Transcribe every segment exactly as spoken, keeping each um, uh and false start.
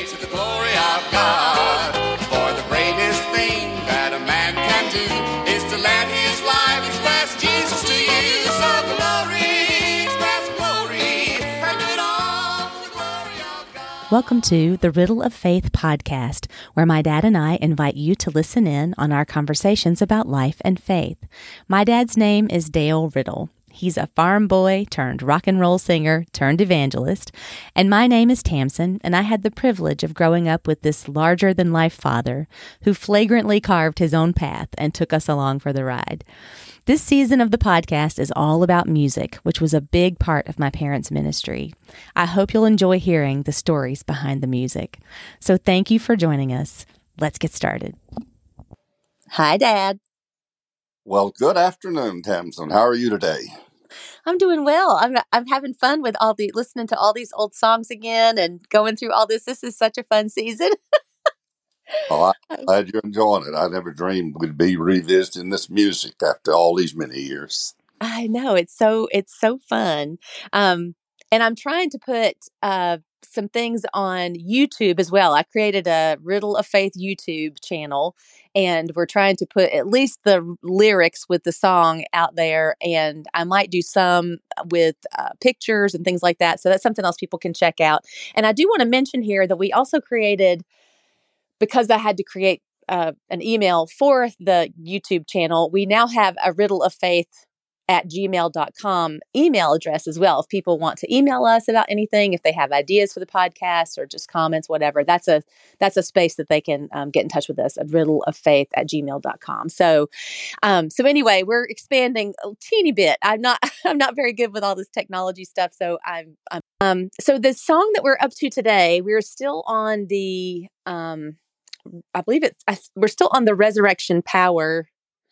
to the glory of God. For the greatest thing that a man can do is to let his life express Jesus to you. So glory, express glory, and do it all for the glory of God. Welcome to the Riddle of Faith podcast, where my dad and I invite you to listen in on our conversations about life and faith. My dad's name is Dale Riddle. He's a farm boy turned rock and roll singer turned evangelist. And my name is Tamsin, and I had the privilege of growing up with this larger-than-life father who flagrantly carved his own path and took us along for the ride. This season of the podcast is all about music, which was a big part of my parents' ministry. I hope you'll enjoy hearing the stories behind the music. So thank you for joining us. Let's get started. Hi, Dad. Well, good afternoon, Tamsin. How are you today? I'm doing well. I'm I'm having fun with all the listening to all these old songs again and going through all this. This is such a fun season. Well, I'm glad you're enjoying it. I never dreamed we'd be revisiting this music after all these many years. I know it's so it's so fun, um, and I'm trying to put uh, some things on YouTube as well. I created a Riddle of Faith YouTube channel, and we're trying to put at least the lyrics with the song out there. And I might do some with uh, pictures and things like that. So that's something else people can check out. And I do want to mention here that we also created, because I had to create uh, an email for the YouTube channel, we now have a Riddle of Faith at gmail dot com email address as well. If people want to email us about anything, if they have ideas for the podcast or just comments, whatever, that's a that's a space that they can um, get in touch with us at riddle of faith at gmail dot com. So, um, so anyway, we're expanding a teeny bit. I'm not I'm not very good with all this technology stuff, so I'm, I'm um so the song that we're up to today, we're still on the um I believe it's we're still on the Resurrection Power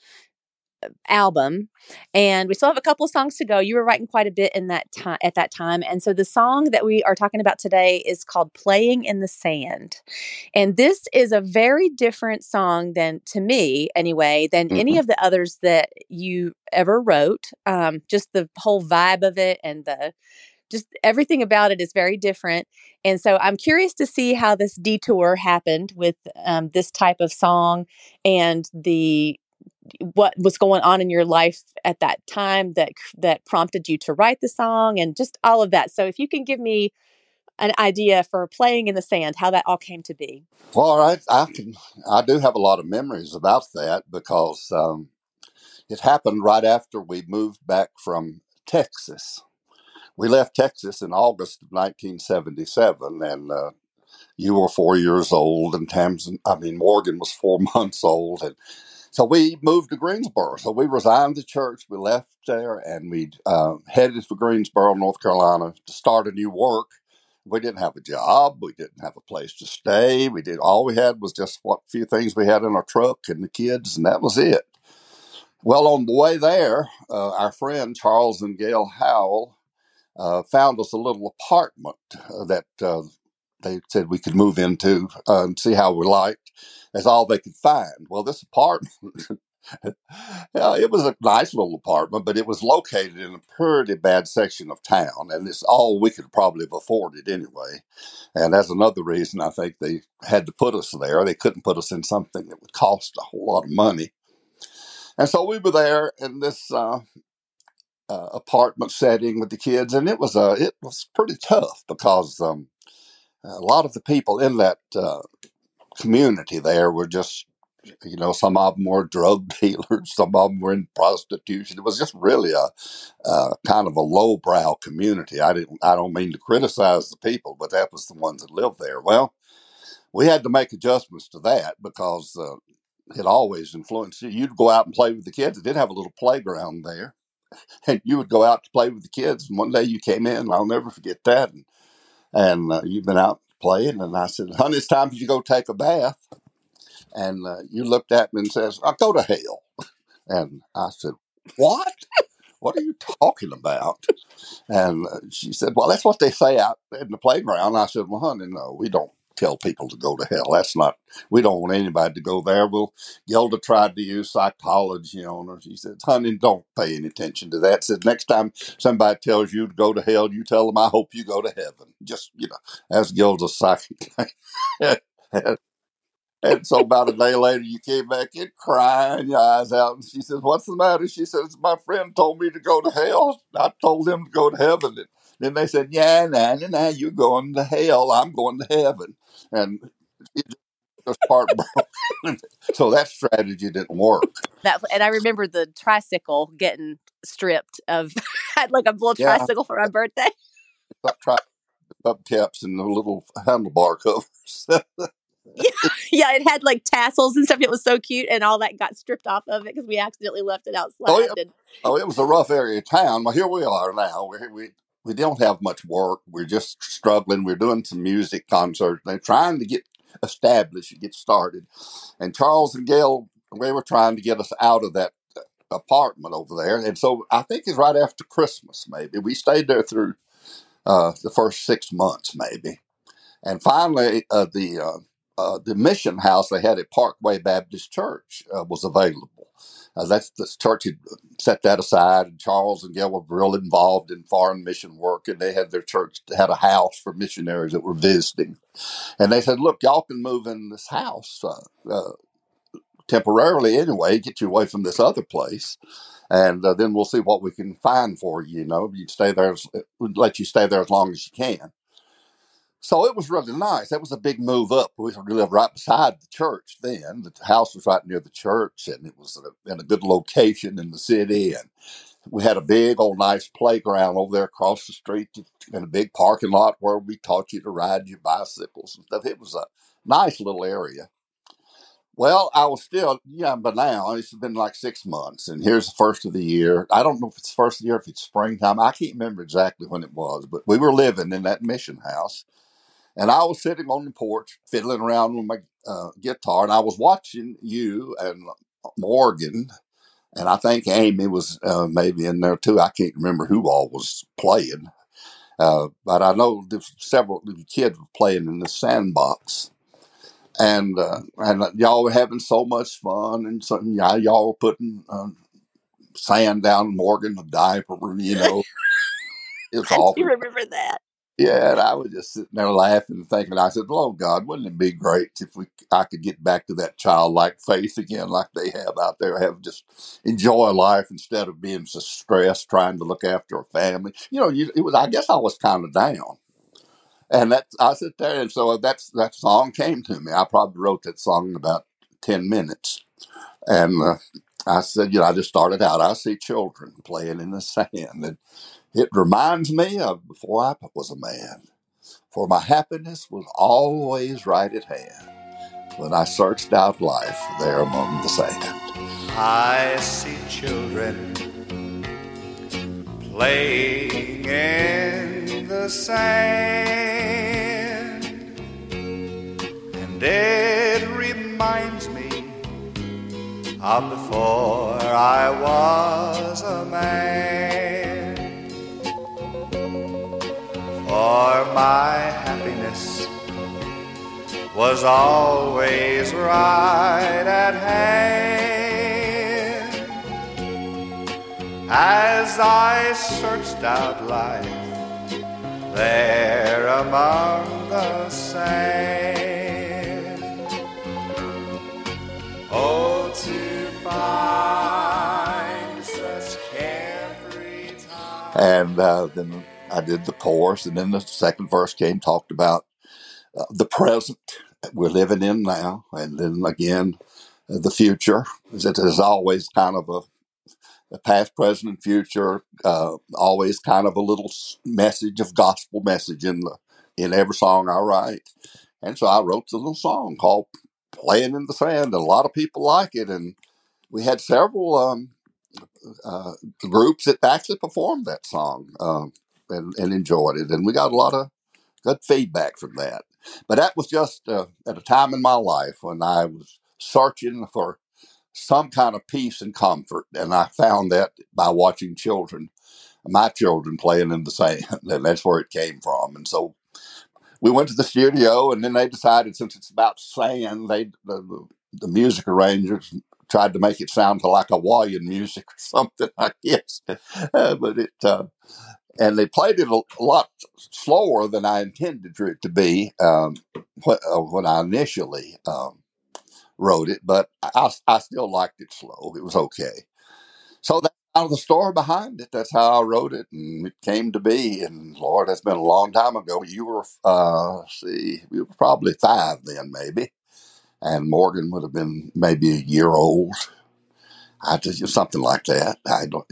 album, and we still have a couple of songs to go. You were writing quite a bit in that time at that time, and so the song that we are talking about today is called "Playing in the Sand," and this is a very different song than, to me anyway, than mm-hmm. any of the others that you ever wrote. Um, just the whole vibe of it and the just everything about it is very different. And so I'm curious to see how this detour happened with um, this type of song and the what was going on in your life at that time that that prompted you to write the song and just all of that. So if you can give me an idea for Playing in the Sand, how that all came to be. Well, all right. I can, I do have a lot of memories about that because um, it happened right after we moved back from Texas. We left Texas in August of nineteen seventy-seven, and uh, you were four years old, and Tamsin, I mean, Morgan was four months old, and so we moved to Greensboro. So we resigned the church. We left there, and we uh, headed for Greensboro, North Carolina, to start a new work. We didn't have a job. We didn't have a place to stay. We did all we had was just what few things we had in our truck and the kids, and that was it. Well, on the way there, uh, our friend Charles and Gail Howell uh, found us a little apartment uh, that uh, they said we could move into uh, and see how we liked. That's all they could find. Well, this apartment, yeah, it was a nice little apartment, but it was located in a pretty bad section of town, and it's all we could probably have afforded anyway. And that's another reason I think they had to put us there. They couldn't put us in something that would cost a whole lot of money. And so we were there in this uh, uh, apartment setting with the kids, and it was uh, it was pretty tough because um, a lot of the people in that uh, community there were just, you know, some of them were drug dealers, some of them were in prostitution. It was just really a, a kind of a lowbrow community. I didn't, I don't mean to criticize the people, but that was the ones that lived there. Well, we had to make adjustments to that because uh, it always influenced you. You'd go out and play with the kids. It did have a little playground there, and you would go out to play with the kids. And one day you came in, and I'll never forget that. And, and uh, you've been out playing, and I said, "Honey, it's time for you to go take a bath." And uh, you looked at me and says, "I'll go to hell." And I said, "What? What are you talking about?" And uh, she said, "Well, that's what they say out in the playground." I said, "Well, honey, no, we don't tell people to go to hell. That's not, we don't want anybody to go there. Well, Gilda tried to use psychology on her. She said, honey, don't pay any attention to that. Said, next time somebody tells you to go to hell, you tell them, I hope you go to heaven. Just, you know, that's Gilda's psychic. And so about a day later, you came back in crying your eyes out. And she says, what's the matter? She says, my friend told me to go to hell. I told him to go to heaven. And then they said, yeah, nah, nah, nah, you're going to hell. I'm going to heaven. And it just heartbroken. So that strategy didn't work. That, and I remember the tricycle getting stripped of, had like a little Yeah. tricycle for my birthday. Try hubcaps and the little handlebar covers. Yeah, yeah, it had like tassels and stuff. It was so cute, and all that got stripped off of it because we accidentally left it outside. Oh, yeah. And Oh, it was a rough area of town. Well, here we are now. We we we don't have much work. We're just struggling. We're doing some music concerts. They're trying to get established and get started. And Charles and Gail, they were trying to get us out of that apartment over there. And so I think it's right after Christmas, maybe. We stayed there through uh, the first six months, maybe. And finally, uh, the uh, uh, the mission house they had at Parkway Baptist Church uh, was available. Uh, that's the church had set that aside, and Charles and Gail were real involved in foreign mission work, and they had their church had a house for missionaries that were visiting. And they said, "Look, y'all can move in this house uh, uh, temporarily anyway, get you away from this other place, and uh, then we'll see what we can find for you. You know, you stay there, we'll let you stay there as long as you can." So it was really nice. That was a big move up. We lived right beside the church then. The house was right near the church, and it was in a good location in the city. And we had a big old nice playground over there across the street and a big parking lot where we taught you to ride your bicycles and stuff. It was a nice little area. Well, I was still, yeah, but now it's been like six months, and here's the first of the year. I don't know if it's the first of the year, if it's springtime. I can't remember exactly when it was, but we were living in that mission house. And I was sitting on the porch, fiddling around with my uh, guitar, and I was watching you and Morgan, and I think Amy was uh, maybe in there too. I can't remember who all was playing, uh, but I know there's several kids were playing in the sandbox, and uh, and y'all were having so much fun, and so, yeah, y'all were putting uh, sand down Morgan's diaper, you know. It's I awful. do remember that. Yeah, and I was just sitting there laughing and thinking, I said, oh, God, wouldn't it be great if we I could get back to that childlike faith again like they have out there, have just enjoy life instead of being so stressed trying to look after a family. You know, you, it was. I guess I was kind of down. And that I sit there, and so that's that song came to me. I probably wrote that song in about ten minutes. And uh, I said, you know, I just started out, I see children playing in the sand. And it reminds me of before I was a man, for my happiness was always right at hand when I searched out life there among the sand. I see children playing in the sand, and it reminds me of before I was a man. For my happiness was always right at hand as I searched out life there among the sand. Oh, to find such carefree time. And uh, then I did the chorus, and then the second verse came, talked about uh, the present that we're living in now, and then again, uh, the future. That is always kind of a, a past, present, and future. Uh, always kind of a little message of gospel message in the in every song I write. And so I wrote the little song called "Playing in the Sand," and a lot of people like it. And we had several um, uh, groups that actually performed that song. Um, And, and enjoyed it. And we got a lot of good feedback from that. But that was just uh, at a time in my life when I was searching for some kind of peace and comfort. And I found that by watching children, my children playing in the sand. And that's where it came from. And so we went to the studio, and then they decided, since it's about sand, they the, the, the music arrangers tried to make it sound like Hawaiian music or something, I guess. Uh, but it uh, and they played it a, a lot slower than I intended for it to be um, when, uh, when I initially um, wrote it. But I, I still liked it slow. It was okay. So that's kind of the story behind it. That's how I wrote it, and it came to be. And Lord, that's been a long time ago. You were, uh, let's see, we were probably five then, maybe, and Morgan would have been maybe a year old. I just something like that. I don't.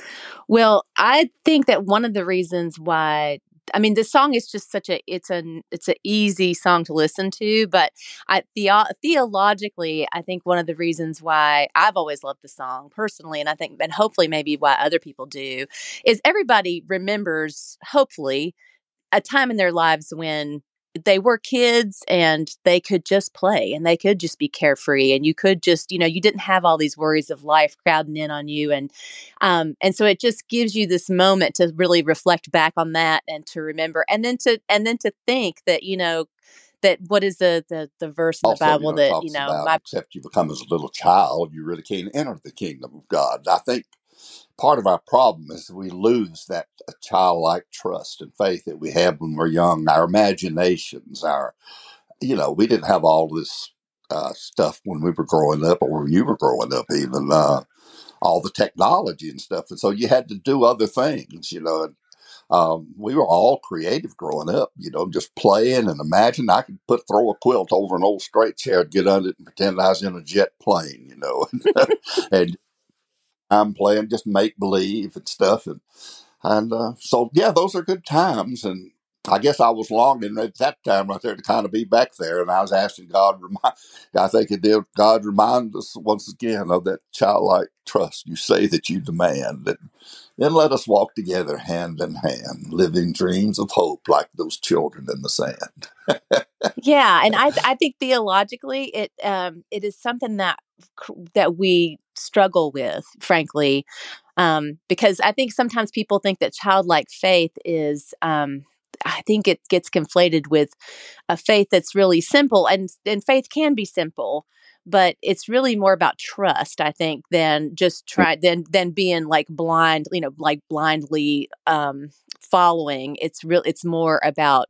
Well, I think that one of the reasons why, I mean, the song is just such a it's an it's an easy song to listen to, but I theo- theologically, I think one of the reasons why I've always loved the song personally, and I think, and hopefully maybe why other people do, is everybody remembers, hopefully, a time in their lives when they were kids and they could just play and they could just be carefree, and you could just, you know, you didn't have all these worries of life crowding in on you. And, um, and so it just gives you this moment to really reflect back on that and to remember, and then to, and then to think that, you know, that what is the, the, the verse in the Also, you Bible know, it that, you talks know, about my, except you become as a little child, you really can't enter the kingdom of God. I think part of our problem is we lose that uh, childlike trust and faith that we have when we're young. Our imaginations, our, you know, we didn't have all this uh, stuff when we were growing up, or when you were growing up, even uh, all the technology and stuff. And so you had to do other things, you know. And um, we were all creative growing up, you know, just playing and imagine. I could put throw a quilt over an old straight chair, get under it, and pretend I was in a jet plane, you know, and I'm playing just make believe and stuff. And and uh, so, yeah, those are good times. And I guess I was longing at that time right there to kind of be back there. And I was asking God, remind, I think it did, God remind us once again of that childlike trust you say that you demand. And then let us walk together hand in hand, living dreams of hope like those children in the sand. yeah. And I, I think theologically it, um, it is something that, that we struggle with, frankly. Um, because I think sometimes people think that childlike faith is, um, I think it gets conflated with a faith that's really simple, and and faith can be simple, but it's really more about trust, I think, than just try than than being like blind, you know, like blindly um, following. It's real. It's more about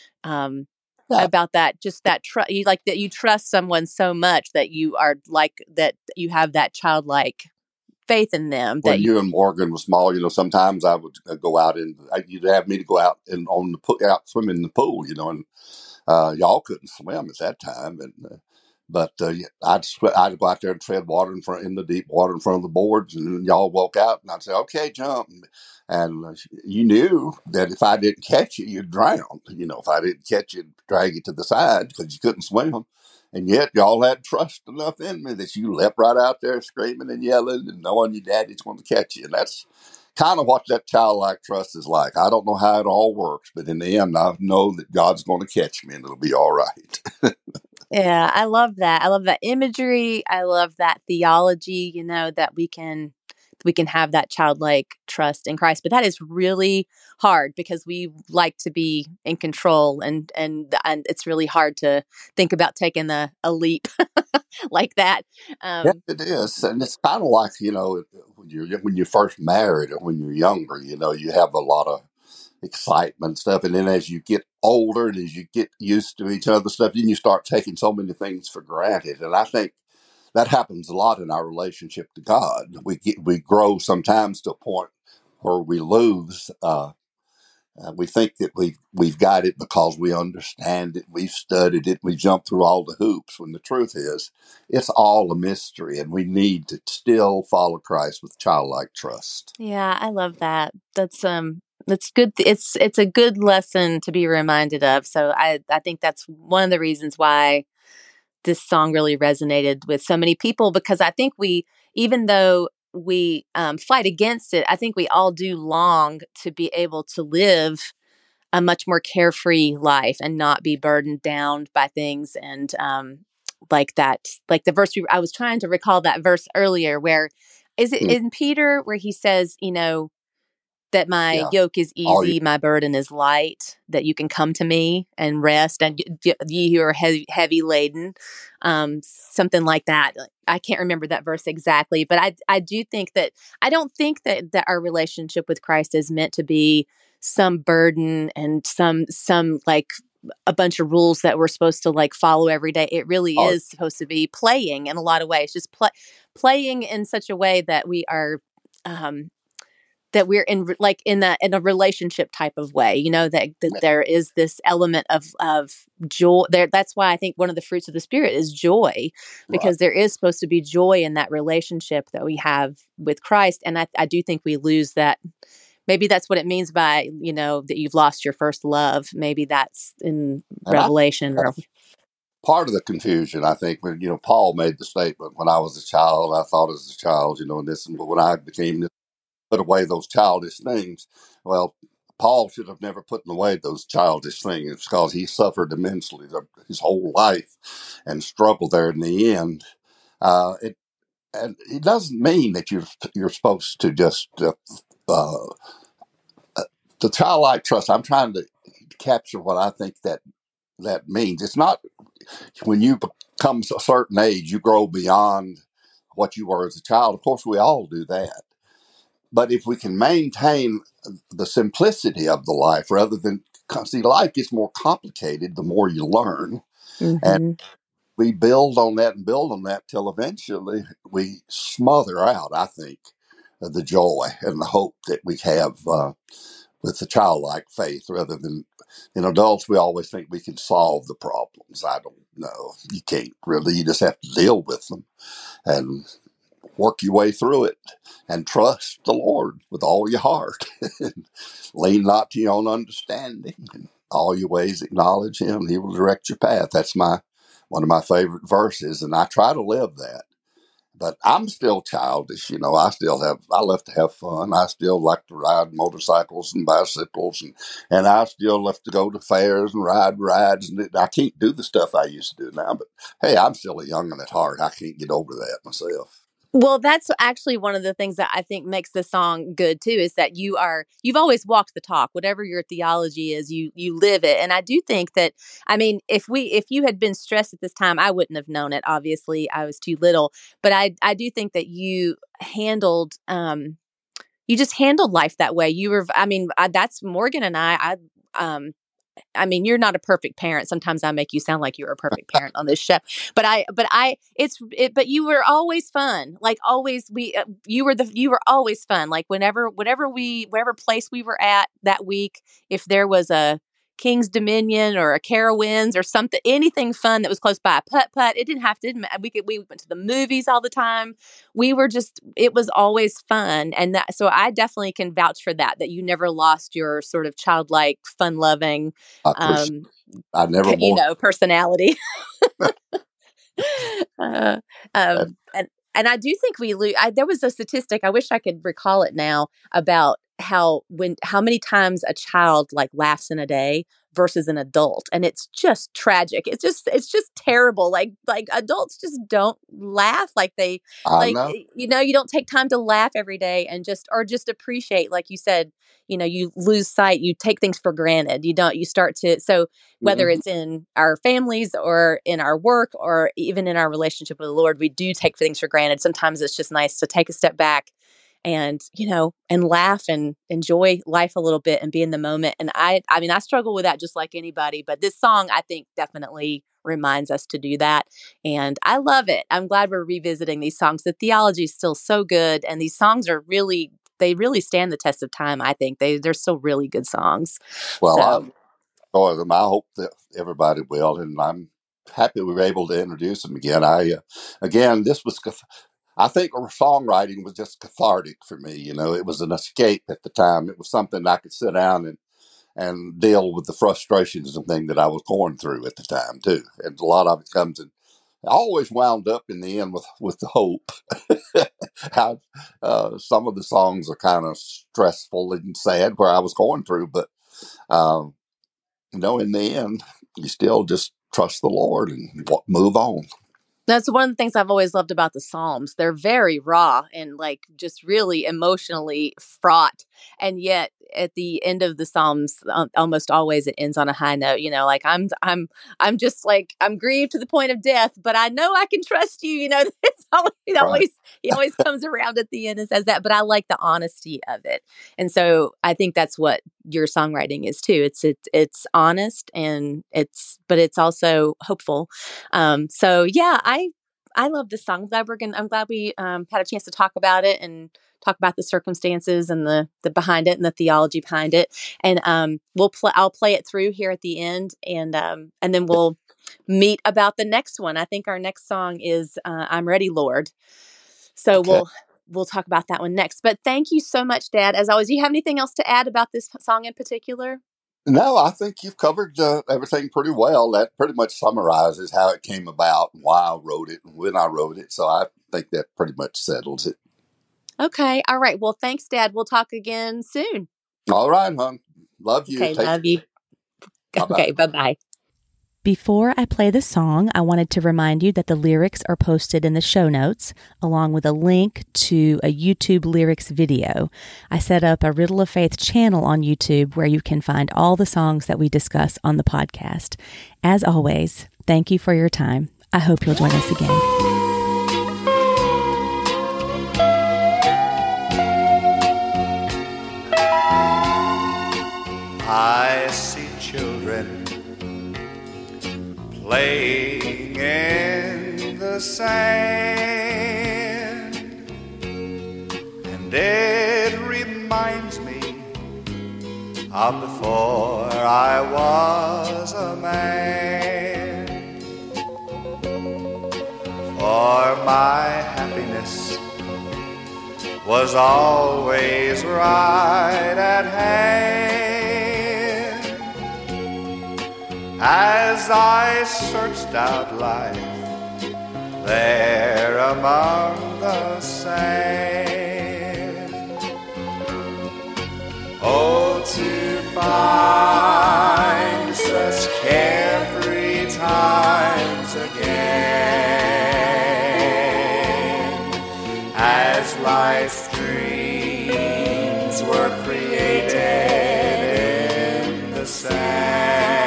um, Yeah. about that, just that trust. You like that you trust someone so much that you are like that. You have that childlike faith in them that When you, you and Morgan were small, you know, sometimes I would uh, go out and I, you'd have me to go out and on the pool, out swim in the pool, you know, and uh, y'all couldn't swim at that time, and uh, but uh, yeah, I'd sw- I'd go out there and tread water in front in the deep water in front of the boards, and then y'all walk out, and I'd say, "Okay, jump," and, and uh, you knew that if I didn't catch you, you'd drown. You know, if I didn't catch you, drag you to the side because you couldn't swim. And yet, y'all had trust enough in me that you leapt right out there screaming and yelling and knowing your daddy's going to catch you. And that's kind of what that childlike trust is like. I don't know how it all works, but in the end, I know that God's going to catch me and it'll be all right. yeah, I love that. I love that imagery. I love that theology, you know, that we can we can have that childlike trust in Christ. But that is really hard because we like to be in control, and and and it's really hard to think about taking a, a leap like that. Yeah, Um, it is. And it's kind of like, you know, when you're, when you're first married or when you're younger, you know, you have a lot of excitement and stuff. And then as you get older and as you get used to each other stuff, then you start taking so many things for granted. And I think that happens a lot in our relationship to God. We get, we grow sometimes to a point where we lose. Uh, uh, we think that we've we've got it because we understand it, we've studied it, we jumped through all the hoops. When the truth is, it's all a mystery, and we need to still follow Christ with childlike trust. yeah, I love that. That's um that's good. It's it's a good lesson to be reminded of. So I I think that's one of the reasons why this song really resonated with so many people, because I think we, even though we um, fight against it, I think we all do long to be able to live a much more carefree life and not be burdened down by things. And um, like that, like the verse we, I was trying to recall that verse earlier, where is it Mm. in Peter where he says, you know, that my Yeah. yoke is All you, easy, my burden is light, that you can come to me and rest, and y- y- ye who are heavy, heavy laden, um, something like that. I can't remember that verse exactly, but I, I do think that, I don't think that, that our relationship with Christ is meant to be some burden and some, some like a bunch of rules that we're supposed to like follow every day. It really all, is supposed to be playing in a lot of ways, just play, playing in such a way that we are, um, that we're in re- like in that in a relationship type of way, you know, that, that there is this element of of joy there. That's why I think one of the fruits of the spirit is joy, right. because there is supposed to be joy in that relationship that we have with Christ. And I, I do think we lose that. Maybe that's what it means by, you know, that you've lost your first love. Maybe that's in And I Revelation or that's part of the confusion. I think when you know Paul made the statement, when I was a child, I thought as a child, you know, and this, and when I became this, put away those childish things. Well, Paul should have never put away those childish things because he suffered immensely the- his whole life and struggled there in the end. Uh, it and it doesn't mean that you're you're supposed to just uh, uh, the childlike trust. I'm trying to capture what I think that that means. It's not when you become a certain age, you grow beyond what you were as a child. Of course, we all do that. But if we can maintain the simplicity of the life rather than, see, life gets more complicated the more you learn. And hmm we build on that and build on that till eventually we smother out, I think, the joy and the hope that we have uh, with the childlike faith rather than, in adults, we always think we can solve the problems. I don't know. You can't really. You just have to deal with them and work your way through it and trust the Lord with all your heart. Lean not to your own understanding. In all your ways acknowledge him. He will direct your path. That's my one of my favorite verses, and I try to live that. But I'm still childish, you know. I still have, I love to have fun. I still like to ride motorcycles and bicycles, and, and I still love to go to fairs and ride rides. And I can't do the stuff I used to do now, but hey, I'm still a young'un at heart. I can't get over that myself. Well, that's actually one of the things that I think makes the song good too, is that you are, you've always walked the talk. Whatever your theology is, you you live it. And I do think that, I mean, if we if you had been stressed at this time, I wouldn't have known it. Obviously, I was too little. But I I do think that you handled um you just handled life that way. You were, I mean, I, that's Morgan and I. I um I mean, you're not a perfect parent. Sometimes I make you sound like you're a perfect parent on this show, but I, but I, it's, it, but you were always fun. Like always, we, uh, you were the, you were always fun. Like whenever, whatever we, whatever place we were at that week, if there was a King's Dominion or a Carowinds or something, anything fun that was close by, putt putt. It didn't have to. We could. We went to the movies all the time. We were just. It was always fun, and that. So I definitely can vouch for that. That you never lost your sort of childlike, fun-loving, I appreciate. um, I never you want know, personality. uh, that. um, and and I do think we lose. I, there was a statistic. I wish I could recall it now about how when how many times a child like laughs in a day versus an adult, and it's just tragic. It's just it's just terrible. Like like adults just don't laugh like they I like know. you know you don't take time to laugh every day and just or just appreciate, like you said. You know, you lose sight. You take things for granted. You don't. You start to so whether Mhm. it's in our families or in our work or even in our relationship with the Lord, we do take things for granted. Sometimes it's just nice to take a step back and, you know, and laugh and enjoy life a little bit and be in the moment. And I, I mean, I struggle with that just like anybody, but this song, I think, definitely reminds us to do that. And I love it. I'm glad we're revisiting these songs. The theology is still so good. And these songs are really, they really stand the test of time. I think they, they're still really good songs. Well, I So enjoy them. I hope that everybody will, and I'm happy we were able to introduce them again. I, uh, again, this was, cath- I think songwriting was just cathartic for me. You know, it was an escape at the time. It was something I could sit down and and deal with the frustrations and thing that I was going through at the time too. And a lot of it comes in. I always wound up in the end with with the hope. How uh, some of the songs are kind of stressful and sad where I was going through, but um, you know, in the end, you still just trust the Lord and wa- move on. That's one of the things I've always loved about the Psalms. They're very raw and like just really emotionally fraught. And yet at the end of the Psalms, um, almost always it ends on a high note. You know, like I'm, I'm, I'm just like, I'm grieved to the point of death, but I know I can trust you. You know, it's always, it Right. always, he always comes around at the end and says that, but I like the honesty of it. And so I think that's what your songwriting is too. It's, it's, it's honest and it's, but it's also hopeful. Um, so yeah, I, I love this song. I'm glad we're gonna, I'm glad we um, had a chance to talk about it and talk about the circumstances and the the behind it and the theology behind it. And um, we'll play. I'll play it through here at the end, and um, and then we'll meet about the next one. I think our next song is uh, "I'm Ready, Lord." So Okay. we'll we'll talk about that one next. But thank you so much, Dad. As always, do you have anything else to add about this song in particular? No, I think you've covered uh, everything pretty well. That pretty much summarizes how it came about, and why I wrote it, and when I wrote it. So I think that pretty much settles it. Okay. All right. Well, thanks, Dad. We'll talk again soon. All right, hon. Love you. Okay. Take Love you. Bye-bye. Okay. Bye-bye. Before I play the song, I wanted to remind you that the lyrics are posted in the show notes, along with a link to a YouTube lyrics video. I set up a Riddle of Faith channel on YouTube where you can find all the songs that we discuss on the podcast. As always, thank you for your time. I hope you'll join us again. I see children playing in the sand, and it reminds me of before I was a man. For my happiness was always right at hand. As I searched out life there among the sand, oh, to find such carefree times again, as life's dreams were created in the sand.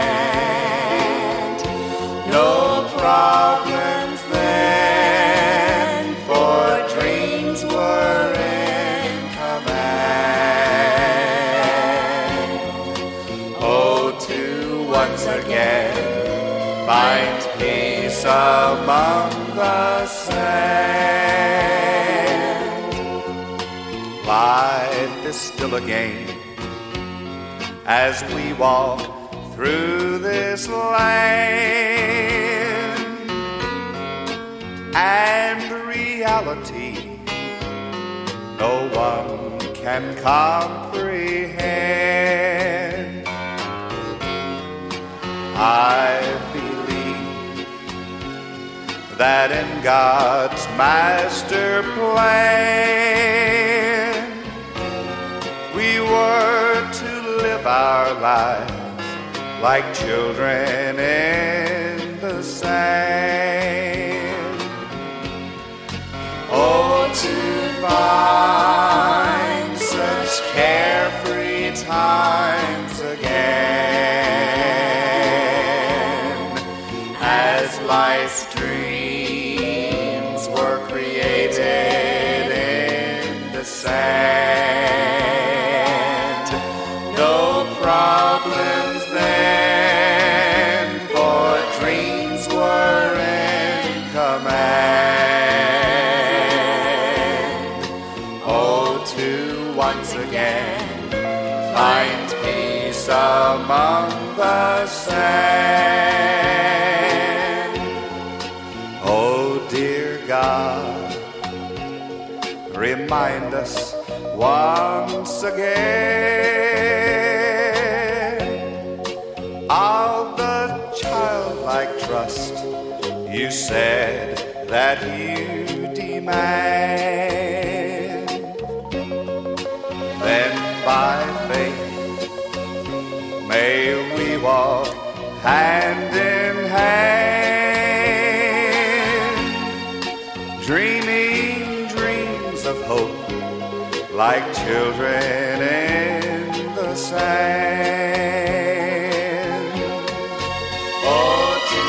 No problems then, for dreams were in command. Oh, to once again find peace among the sand. Life is still a game as we walk through this land, and reality no one can comprehend. I believe that in God's master plan we were to live our lives like children in the sand. Oh, to find such carefree times again, as life's dreams were created in the sand. No problems then, for dreams were in command. Oh, to once again find peace among the sand. Oh, dear God, remind us once again of the childlike trust you said that you demand. Then by faith may we walk hand in hand, like children in the sand. Oh, to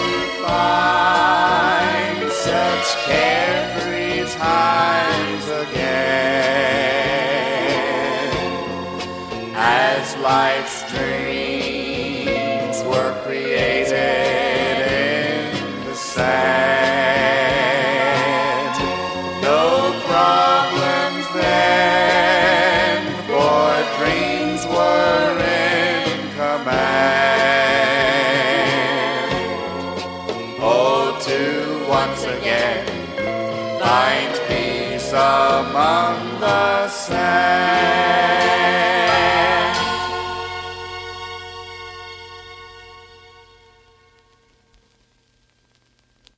find such carefree times again, as life's dreams were created in the sand. No problems then, for dreams were in command. Oh, to once again find peace among the sand.